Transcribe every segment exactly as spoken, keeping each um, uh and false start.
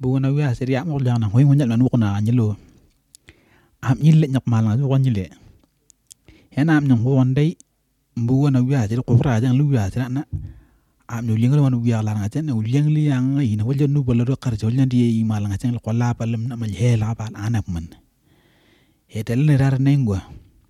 bu na wiya ser ya mo jana hoy mo nyal ko na nyilo am nyille nyak mal na ko nyile yana am nyong won dai bu na wiya ser ko fra jang lu wiya ser na am no lingal won wiya la nga ten no lingli yang ina wajja nu bolo do khar jol ndi yi mal nga ten ko la palam na mal hela bal anak man hetel ne rar nengwa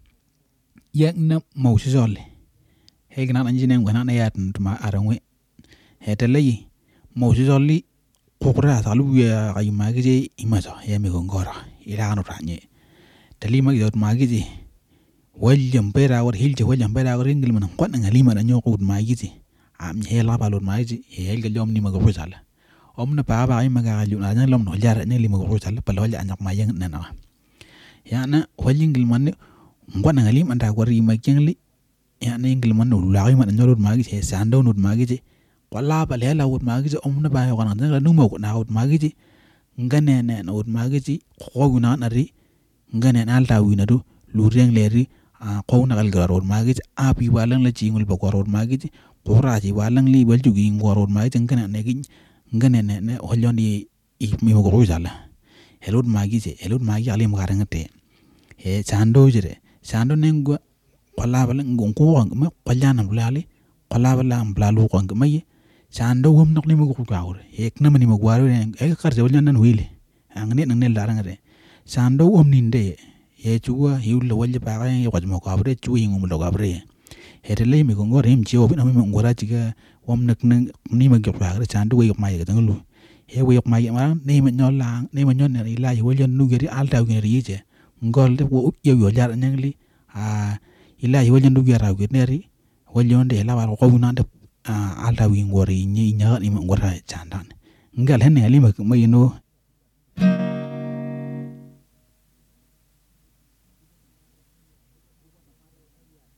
yak na mo si jole he gna na jinen ngana na yat ma arangwe hetel yi mo si joli ko ra ta lu wiya ay ma ge imaso ya mi gongora ila no ranye tali ma ge ma ge waljam pera war hilje waljam pera war ingil man ko na ngalima na nyoko ma ge am hela balon maiji hel ga jom ni mago fusala om na pa ba ay maga lu na lom no jar ne li mago fusala pal wala anyak ma yang na na ya na walingil man ngwana ngalim anda gori ma kengli ya na ingil man no la ay man nyolot magi se sando not magi wala bal hela wot magi om na ba yo kana na nu mo ko na wot magi ngane ne na wot magi ko guna na ri ngane na alta wi na do lu reng leri ko na gal garor magi api walang la jingul ba garor magi Kuraji walang li wal jugi ngorod ma jengkana negi ngane ne ne holyondi i mi ko rojala helod magi je helod magi ali magarangate he chando jere chando nengo wala bala ngon ko ma qalyana bulali qala bala mblalu ko ngmay chando wom nok ni mo ko gawr he kna mani mo gwaru e kar je walyan nan wili angni nang ne larangare chando wom ninde he chuwa hiul wal ba ga yo mo ko abre chuwi ngum lo gabre Hedele mi gongor him jio bin ami ngora jiga wom nak ni ma gyok la chandu we yok mai ga tanglu he we yok mai ma ni ma nyol lang ni ma nyon ni la yo yon nu geri alta gi ri je ngol de wo yo yo jar nyangli a ila yo yon nu gera gi neri wol yon de la war ko wuna de alta wi ngori ni nya ni ma ngora chandan ngal hen ali ma ma yino